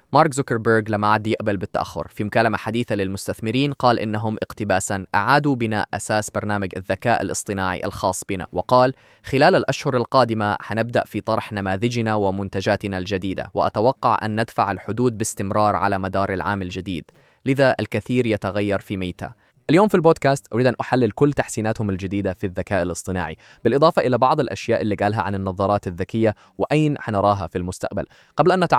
مارك زوكربيرغ لم يعد يقبل بالتأخر. في مكالمة حديثة للمستثمرين قال إنهم اقتباساً أعادوا بناء أساس برنامج الذكاء الاصطناعي الخاص بنا، وقال: خلال الأشهر القادمة حنبدأ في طرح نماذجنا ومنتجاتنا الجديدة، وأتوقع أن ندفع الحدود باستمرار على مدار العام الجديد. لذا الكثير يتغير في ميتا. اليوم في البودكاست أريد أن أحلل كل تحسيناتهم الجديدة في الذكاء الاصطناعي، بالإضافة إلى بعض الأشياء اللي قالها عن النظارات الذكية وأين حنراها في المستقبل. قبل أن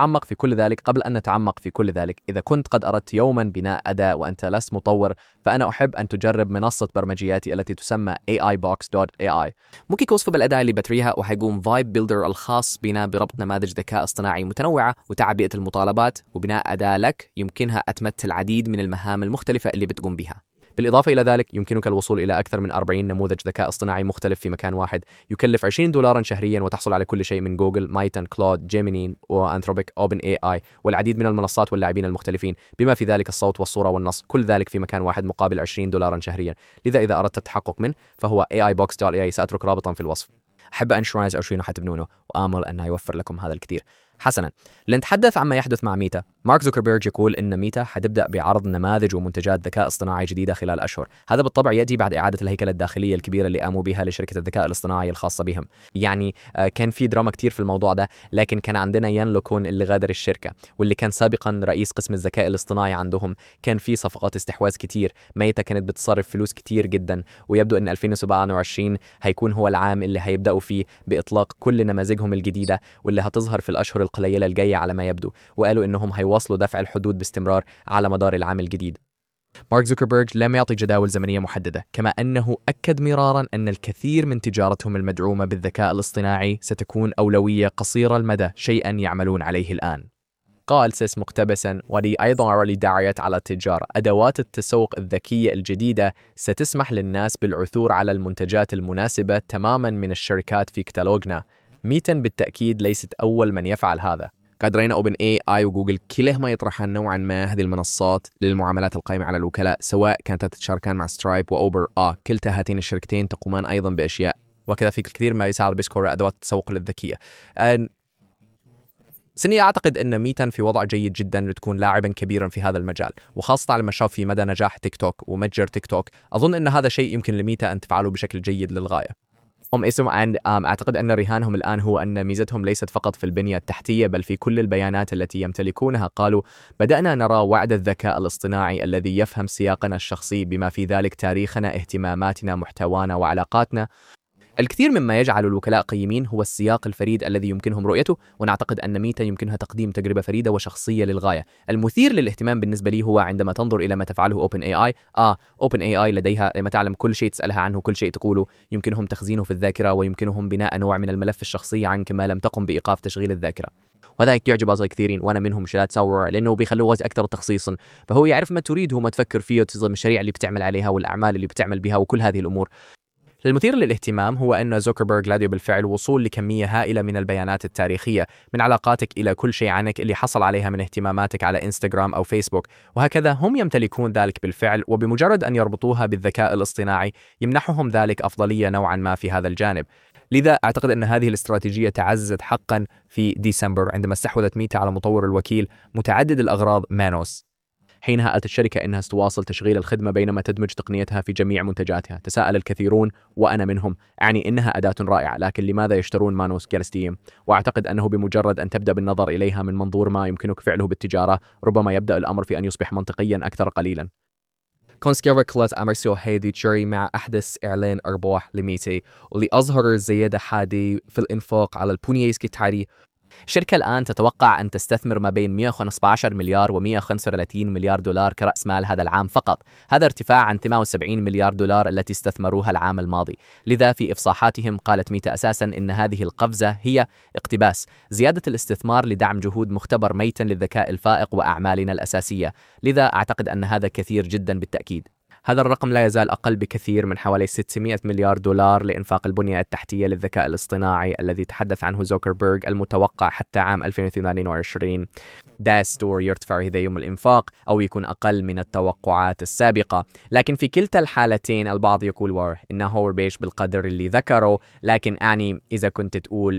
نتعمق في كل ذلك، إذا كنت قد أردت يوما بناء أداة وأنت لست مطور، فأنا أحب أن تجرب منصة برمجياتي التي تسمى AIBox.ai. ممكن يوصفوا بالأداة اللي بتريها، وحيقوم فايب بيلدر الخاص بنا بربط نماذج ذكاء اصطناعي متنوعة وتعبئة المطالبات وبناء أداة لك يمكنها أتمت العديد من المهام المختلفة اللي بتقوم بها. بالإضافة إلى ذلك يمكنك الوصول إلى أكثر من 40 نموذج ذكاء اصطناعي مختلف في مكان واحد، يكلف $20 شهريا، وتحصل على كل شيء من جوجل، مايتن، كلود، جيميني وأنثروبيك، أوبن اي اي، والعديد من المنصات واللاعبين المختلفين، بما في ذلك الصوت والصورة والنص، كل ذلك في مكان واحد مقابل $20 شهريا. لذا إذا أردت التحقق منه فهو AIBox.ai، سأترك رابطا في الوصف. أحب أنشرايز أو شيء حتبنونه، وآمل أنه يوفر لكم هذا الكثير. حسنا، لنتحدث عما يحدث مع ميتا. مارك زوكربيرغ يقول إن ميتا حتبدأ بعرض نماذج ومنتجات ذكاء اصطناعي جديدة خلال أشهر. هذا بالطبع يأتي بعد إعادة الهيكلة الداخلية الكبيرة اللي قاموا بها لشركة الذكاء الاصطناعي الخاصة بهم. يعني كان في دراما كتير في الموضوع ده، لكن كان عندنا يان لوكون اللي غادر الشركة، واللي كان سابقا رئيس قسم الذكاء الاصطناعي عندهم. كان في صفقات استحواذ كتير، ميتا كانت بتصرف فلوس كتير جدا، ويبدو أن 2027 هيكون هو العام اللي هيبدأوا فيه بإطلاق كل نماذجهم الجديدة، واللي هتظهر في الأشهر القليلة الجاية على ما يبدو. وقالوا إنهم هيواصلوا دفع الحدود باستمرار على مدار العام الجديد. مارك زوكربيرغ لم يعطي جداول زمنية محددة، كما أنه أكد مرارا أن الكثير من تجارتهم المدعومة بالذكاء الاصطناعي ستكون أولوية قصيرة المدى، شيئا يعملون عليه الآن. قال سيس مقتبسا: ولي أيضا دعاية على التجارة، أدوات التسوق الذكية الجديدة ستسمح للناس بالعثور على المنتجات المناسبة تماما من الشركات في كتالوجنا. ميتا بالتأكيد ليست أول من يفعل هذا. قد رأينا أوبن اي اي وجوجل كلهما يطرحان نوعا ما هذه المنصات للمعاملات القائمة على الوكلاء، سواء كانت تتشاركان مع سترايب وأوبر. كلتا هاتين الشركتين تقومان أيضا بأشياء، وكذا في الكثير ما يساعد بيسكور أدوات التسوق الذكية. سني أعتقد أن ميتا في وضع جيد جدا لتكون لاعبا كبيرا في هذا المجال، وخاصة على ما شاف في مدى نجاح تيك توك ومتجر تيك توك. أظن أن هذا شيء يمكن لميتا أن تفعله بشكل جيد للغاية. أعتقد أن رهانهم الآن هو أن ميزتهم ليست فقط في البنية التحتية، بل في كل البيانات التي يمتلكونها. قالوا: بدأنا نرى وعد الذكاء الاصطناعي الذي يفهم سياقنا الشخصي، بما في ذلك تاريخنا، اهتماماتنا، محتوانا، وعلاقاتنا. الكثير مما يجعل الوكلاء قيمين هو السياق الفريد الذي يمكنهم رؤيته، ونعتقد أن ميتا يمكنها تقديم تجربة فريدة وشخصية للغاية. المثير للاهتمام بالنسبة لي هو عندما تنظر إلى ما تفعله أوبن اي اي. أوبن اي اي لديها لما تعلم كل شيء تسألها عنه، كل شيء تقوله، يمكنهم تخزينه في الذاكرة، ويمكنهم بناء نوع من الملف الشخصي عنك ما لم تقم بإيقاف تشغيل الذاكرة. وهذا يعجب أصدقاء كثيرين، وأنا منهم، شلات ساور، لأنه بيخلوه أكثر تخصيصا، فهو يعرف ما تريد وما تفكر فيه، وتنظم المشاريع اللي بتعمل عليها والأعمال اللي بتعمل بها وكل هذه الأمور. المثير للاهتمام هو أن زوكربيرغ لديه بالفعل وصول لكمية هائلة من البيانات التاريخية، من علاقاتك إلى كل شيء عنك اللي حصل عليها من اهتماماتك على إنستغرام أو فيسبوك، وهكذا هم يمتلكون ذلك بالفعل، وبمجرد أن يربطوها بالذكاء الاصطناعي يمنحهم ذلك أفضلية نوعا ما في هذا الجانب. لذا أعتقد أن هذه الاستراتيجية تعززت حقا في ديسمبر عندما استحوذت ميتا على مطور الوكيل متعدد الأغراض مانوس. حينها قالت الشركة إنها ستواصل تشغيل الخدمة بينما تدمج تقنيتها في جميع منتجاتها. تساءل الكثيرون وأنا منهم، أعني إنها أداة رائعة، لكن لماذا يشترون مانوس كالستيم؟ وأعتقد أنه بمجرد أن تبدأ بالنظر إليها من منظور ما يمكنك فعله بالتجارة، ربما يبدأ الأمر في أن يصبح منطقيا أكثر قليلا. كونسكيفر كلات أمرسيو هيدي جيري مع أحدث إعلان أرباح لميتا، واللي أظهر زيادة حادة في الإنفاق على البونيسكي تاري. الشركة الآن تتوقع أن تستثمر ما بين 115 مليار و135 مليار دولار كرأس مال هذا العام فقط. هذا ارتفاع عن 78 مليار دولار التي استثمروها العام الماضي. لذا في إفصاحاتهم قالت ميتا أساسا إن هذه القفزة هي اقتباس زيادة الاستثمار لدعم جهود مختبر ميتا للذكاء الفائق وأعمالنا الأساسية. لذا أعتقد أن هذا كثير جدا بالتأكيد. هذا الرقم لا يزال أقل بكثير من حوالي 600 مليار دولار لإنفاق البنية التحتية للذكاء الاصطناعي الذي تحدث عنه زوكربيرغ. المتوقع حتى عام 2022 داستور يرتفع هذا يوم الإنفاق أو يكون أقل من التوقعات السابقة. لكن في كلتا الحالتين البعض يقول إنه هو بيش بالقدر اللي ذكره، لكن إذا كنت تقول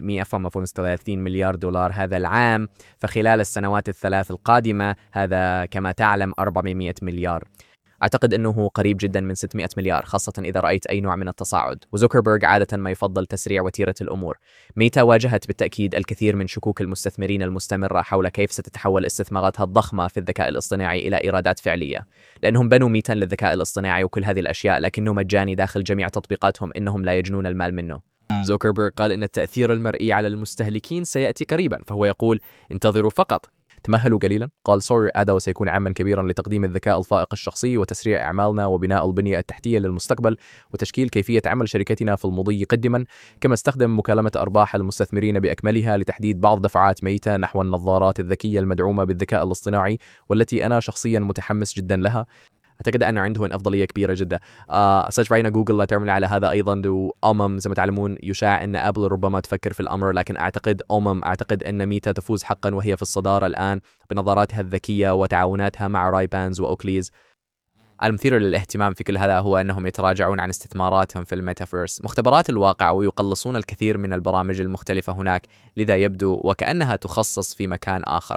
135 مليار دولار هذا العام، فخلال السنوات الثلاث القادمة هذا كما تعلم 400 مليار. أعتقد أنه قريب جدا من 600 مليار، خاصة إذا رأيت أي نوع من التصاعد. وزوكربيرغ عادة ما يفضل تسريع وتيرة الأمور. ميتا واجهت بالتأكيد الكثير من شكوك المستثمرين المستمرة حول كيف ستتحول استثماراتها الضخمة في الذكاء الاصطناعي إلى إيرادات فعلية، لأنهم بنوا ميتا للذكاء الاصطناعي وكل هذه الأشياء، لكنه مجاني داخل جميع تطبيقاتهم، إنهم لا يجنون المال منه. زوكربيرغ قال إن التأثير المرئي على المستهلكين سيأتي قريبا، فهو يقول انتظروا فقط، تمهلوا قليلا. قال سوري هذا وسيكون عاما كبيرا لتقديم الذكاء الفائق الشخصي وتسريع أعمالنا وبناء البنية التحتية للمستقبل وتشكيل كيفية عمل شركتنا في المضي قدما. كما استخدم مكالمة أرباح المستثمرين بأكملها لتحديد بعض دفعات ميتا نحو النظارات الذكية المدعومة بالذكاء الاصطناعي، والتي أنا شخصيا متحمس جدا لها. أعتقد أن عندهم أفضلية كبيرة جدا. رأينا جوجل لا تعمل على هذا أيضا. زي ما تعلمون يشاع أن أبل ربما تفكر في الأمر، لكن أعتقد أن ميتا تفوز حقا وهي في الصدارة الآن بنظاراتها الذكية وتعاوناتها مع رايبانز وأوكليز. المثير للاهتمام في كل هذا هو أنهم يتراجعون عن استثماراتهم في الميتافيرس، مختبرات الواقع، ويقلصون الكثير من البرامج المختلفة هناك، لذا يبدو وكأنها تخصص في مكان آخر.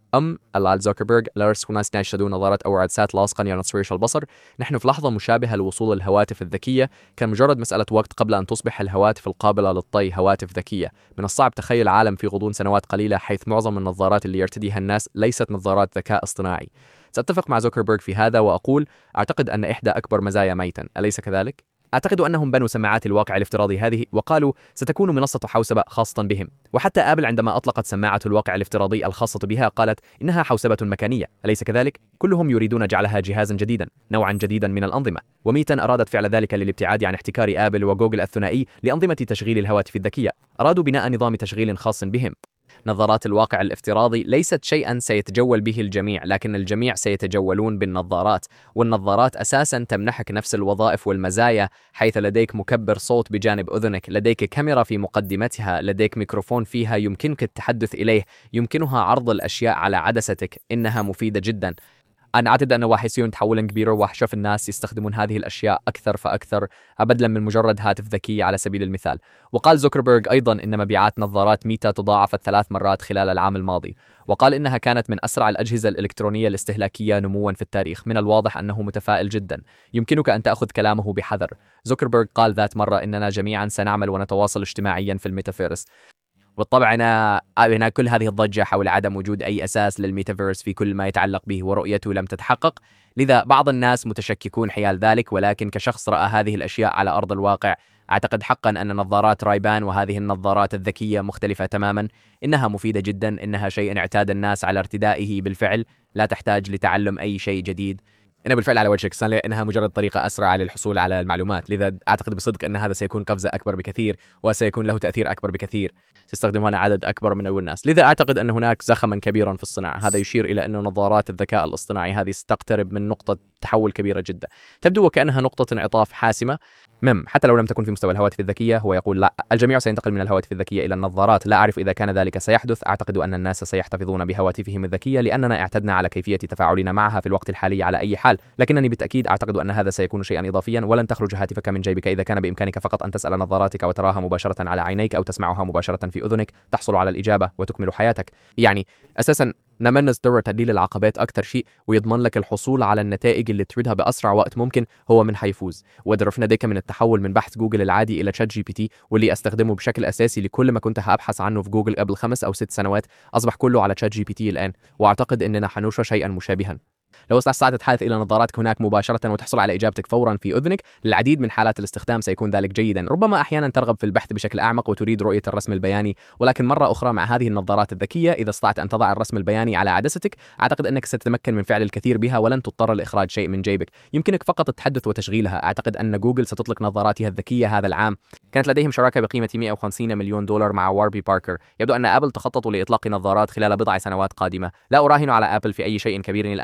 زوكربيرغ لارس وناس يشهدون نظارة أو عدسات لاصقا ينصريش البصر. نحن في لحظة مشابهة لوصول الهواتف الذكية، كان مجرد مسألة وقت قبل أن تصبح الهواتف القابلة للطي هواتف ذكية. من الصعب تخيل عالم في غضون سنوات قليلة حيث معظم النظارات اللي يرتديها الناس ليست نظارات ذكاء اصطناعي. سأتفق مع زوكربيرغ في هذا وأقول أعتقد أن إحدى أكبر مزايا ميتا، أليس كذلك؟ أعتقد أنهم بنوا سماعات الواقع الافتراضي هذه وقالوا ستكون منصة حوسبة خاصة بهم. وحتى آبل عندما أطلقت سماعة الواقع الافتراضي الخاصة بها قالت إنها حوسبة مكانية، أليس كذلك؟ كلهم يريدون جعلها جهازا جديدا، نوعا جديدا من الأنظمة. وميتا أرادت فعل ذلك للابتعاد عن احتكار آبل وجوجل الثنائي لأنظمة تشغيل الهواتف الذكية. أرادوا بناء نظام تشغيل خاص بهم. نظارات الواقع الافتراضي ليست شيئا سيتجول به الجميع، لكن الجميع سيتجولون بالنظارات، والنظارات أساسا تمنحك نفس الوظائف والمزايا، حيث لديك مكبر صوت بجانب أذنك، لديك كاميرا في مقدمتها، لديك ميكروفون فيها يمكنك التحدث إليه، يمكنها عرض الأشياء على عدستك. إنها مفيدة جدا. أنا أعتقد أنه راح يصير تحولا كبيرا، وأشوف الناس يستخدمون هذه الأشياء أكثر فأكثر بدلا من مجرد هاتف ذكي على سبيل المثال. وقال زوكربيرغ أيضا إن مبيعات نظارات ميتا تضاعفت 3 مرات خلال العام الماضي، وقال إنها كانت من أسرع الأجهزة الإلكترونية الاستهلاكية نموا في التاريخ. من الواضح أنه متفائل جدا، يمكنك أن تأخذ كلامه بحذر. زوكربيرغ قال ذات مرة إننا جميعا سنعمل ونتواصل اجتماعيا في الميتافيرس. بالطبع هنا كل هذه الضجة حول عدم وجود أي أساس للميتافيرس في كل ما يتعلق به ورؤيته لم تتحقق، لذا بعض الناس متشككون حيال ذلك. ولكن كشخص رأى هذه الأشياء على أرض الواقع، أعتقد حقا أن نظارات رايبان وهذه النظارات الذكية مختلفة تماما. إنها مفيدة جدا، إنها شيء اعتاد الناس على ارتدائه بالفعل، لا تحتاج لتعلم أي شيء جديد. إنها بالفعل على وجهك سانلي إنها مجرد طريقة أسرع للحصول على المعلومات، لذا أعتقد بصدق أن هذا سيكون قفزة أكبر بكثير وسيكون له تأثير أكبر بكثير، سيستخدمها عدد أكبر من الناس. لذا أعتقد أن هناك زخما كبيرا في الصناعة. هذا يشير إلى أن نظارات الذكاء الاصطناعي هذه ستقترب من نقطة تحول كبيرة جدا، تبدو وكأنها نقطة انعطاف حاسمة. حتى لو لم تكن في مستوى الهواتف الذكية. هو يقول لا، الجميع سينتقل من الهواتف الذكية إلى النظارات. لا أعرف إذا كان ذلك سيحدث. أعتقد أن الناس سيحتفظون بهواتفهم الذكية لأننا اعتدنا على كيفية تفاعلنا معها في الوقت الحالي على أي حال، لكنني بالتأكيد أعتقد أن هذا سيكون شيئا إضافيا. ولن تخرج هاتفك من جيبك إذا كان بإمكانك فقط أن تسأل نظاراتك وتراها مباشرة على عينيك أو تسمعها مباشرة في أذنك، تحصل على الإجابة وتكمل حياتك. يعني أساسا نمنز دور تقليل العقبات أكثر شيء، ويضمن لك الحصول على النتائج اللي تريدها بأسرع وقت ممكن، هو من حيفوز. ودرفنا ديك من التحول من بحث جوجل العادي إلى تشات جي بي تي، واللي أستخدمه بشكل أساسي لكل ما كنت أبحث عنه في جوجل قبل 5 أو 6 سنوات، أصبح كله على تشات جي بي تي الآن. وأعتقد أننا حنشر شيئا مشابها. لو استطعت تحدث إلى نظاراتك هناك مباشرة وتحصل على إجابتك فورا في أذنك، للعديد من حالات الاستخدام سيكون ذلك جيدا. ربما أحيانا ترغب في البحث بشكل أعمق وتريد رؤية الرسم البياني، ولكن مرة أخرى مع هذه النظارات الذكية إذا استطعت أن تضع الرسم البياني على عدستك، أعتقد أنك ستتمكن من فعل الكثير بها ولن تضطر لإخراج شيء من جيبك. يمكنك فقط التحدث وتشغيلها. أعتقد أن جوجل ستطلق نظاراتها الذكية هذا العام. كانت لديهم شراكة بقيمة 150 مليون دولار مع واربي باركر. يبدو أن آبل تخطط لإطلاق نظارات خلال بضع سنوات قادمة. لا أراهن على آبل في أي شيء كبير الآن بخصوص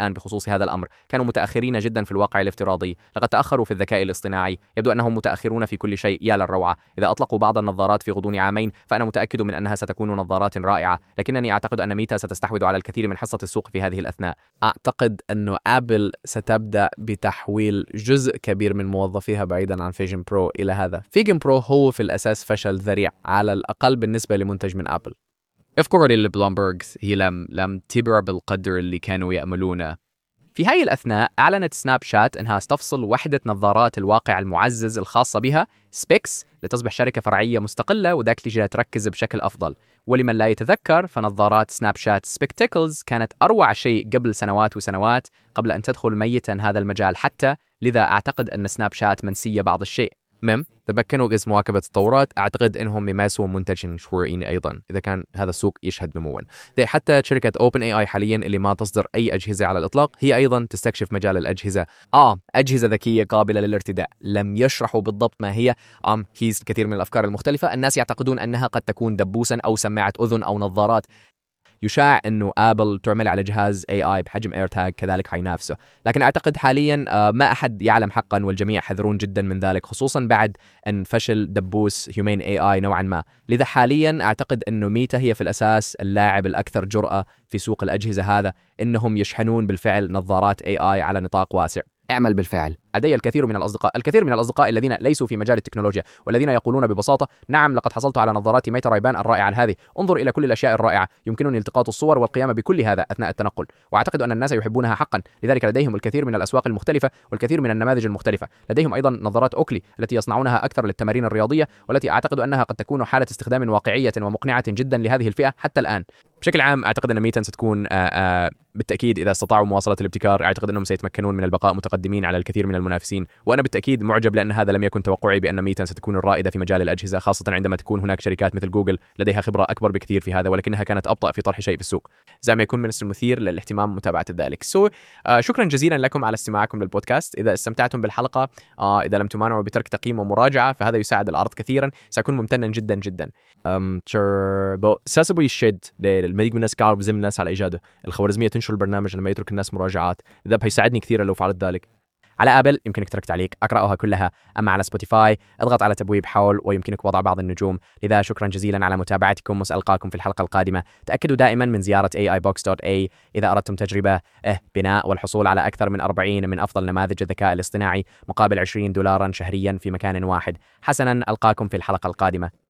في هذا الأمر. كانوا متأخرين جدا في الواقع الافتراضي، لقد تأخروا في الذكاء الاصطناعي، يبدو أنهم متأخرون في كل شيء. يا للروعة، إذا أطلقوا بعض النظارات في غضون عامين فأنا متأكد من أنها ستكون نظارات رائعة، لكنني أعتقد أن ميتا ستستحوذ على الكثير من حصة السوق في هذه الأثناء. أعتقد أنه آبل ستبدأ بتحويل جزء كبير من موظفيها بعيدا عن فيجن برو إلى هذا. فيجن برو هو في الأساس فشل ذريع على الأقل بالنسبة لمنتج من آبل. افكر البلومبرغز هي لم تبرع بالقدر اللي كانوا يأملونه. في هاي الأثناء أعلنت سناب شات أنها ستفصل وحدة نظارات الواقع المعزز الخاصة بها سبيكس لتصبح شركة فرعية مستقلة، وذاك اللي جاي تركز بشكل أفضل. ولمن لا يتذكر فنظارات سناب شات سبيكتيكلز كانت أروع شيء قبل سنوات وسنوات قبل أن تدخل ميتا هذا المجال حتى، لذا أعتقد أن سناب شات منسية بعض الشيء. تمكنوا من مواكبة التطورات، أعتقد أنهم يماسوا منتج مشهورين أيضا إذا كان هذا السوق يشهد نموا. حتى شركة Open AI حاليا اللي ما تصدر أي أجهزة على الإطلاق هي أيضا تستكشف مجال الأجهزة. أجهزة ذكية قابلة للارتداء. لم يشرحوا بالضبط ما هي. هي كثير من الأفكار المختلفة. الناس يعتقدون أنها قد تكون دبوسا أو سماعة أذن أو نظارات. يشاع أنه آبل تعمل على جهاز AI بحجم AirTag كذلك حينافسه، لكن أعتقد حاليا ما أحد يعلم حقا، والجميع حذرون جدا من ذلك، خصوصا بعد أن فشل دبوس Humane AI نوعا ما. لذا حاليا أعتقد أنه ميتا هي في الأساس اللاعب الأكثر جرأة في سوق الأجهزة هذا، إنهم يشحنون بالفعل نظارات AI على نطاق واسع. اعمل بالفعل. لدي الكثير من الأصدقاء الذين ليسوا في مجال التكنولوجيا والذين يقولون ببساطة: نعم، لقد حصلت على نظارات ميتا رايبان الرائعة هذه، انظر إلى كل الأشياء الرائعة، يمكنني التقاط الصور والقيام بكل هذا أثناء التنقل. وأعتقد أن الناس يحبونها حقا، لذلك لديهم الكثير من الأسواق المختلفة والكثير من النماذج المختلفة. لديهم أيضا نظارات أوكلي التي يصنعونها أكثر للتمارين الرياضية، والتي أعتقد أنها قد تكون حالة استخدام واقعية ومقنعة جدا لهذه الفئة حتى الآن. بشكل عام أعتقد أن ميتا ستكون بالتأكيد إذا استطاعوا مواصلة الابتكار، أعتقد أنهم سيتمكنون من البقاء متقدمين على الكثير من المنافسين. وأنا بالتأكيد معجب، لأن هذا لم يكن توقعي بأن ميتا ستكون الرائدة في مجال الأجهزة، خاصة عندما تكون هناك شركات مثل جوجل لديها خبرة أكبر بكثير في هذا، ولكنها كانت أبطأ في طرح شيء في السوق. زي ما يكون من المثير للاهتمام متابعة ذلك. شكرا جزيلا لكم على استماعكم للبودكاست. إذا استمتعتم بالحلقة، إذا لم تمانعوا بترك تقييم ومراجعة فهذا يساعد العرض كثيرا، سأكون ممتنا جدا جدا. ساسبوي الشد للمزيد من الناس بزم الناس على إيجاده. الخوارزمية تنشر البرنامج لما يترك الناس مراجعات، إذا بيساعدني كثيرا لو فعلت ذلك. على آبل يمكنك ترك تعليق أقرأها كلها، أما على سبوتيفاي اضغط على تبويب حول ويمكنك وضع بعض النجوم. لذا شكرا جزيلا على متابعتكم، وسألقاكم في الحلقة القادمة. تأكدوا دائما من زيارة AIBox.a إذا أردتم تجربة بناء والحصول على أكثر من 40 من أفضل نماذج الذكاء الاصطناعي مقابل $20 شهريا في مكان واحد. حسنا، ألقاكم في الحلقة القادمة.